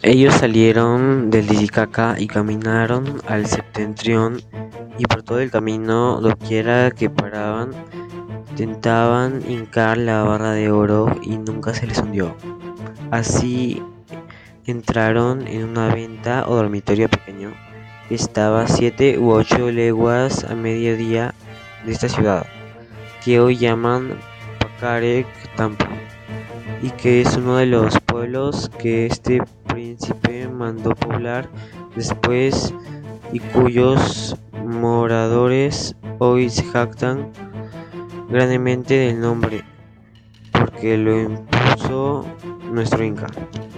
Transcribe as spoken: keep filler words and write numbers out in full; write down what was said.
Ellos salieron del Titicaca y caminaron al septentrión, y por todo el camino, doquiera que paraban, intentaban hincar la barra de oro y nunca se les hundió. Así entraron en una venta o dormitorio pequeño que estaba siete u ocho leguas a mediodía de esta ciudad, que hoy llaman Pacarec Tampa, y que es uno de los pueblos que este príncipe mandó poblar después y cuyos moradores hoy se jactan grandemente del nombre, porque lo impuso nuestro Inca.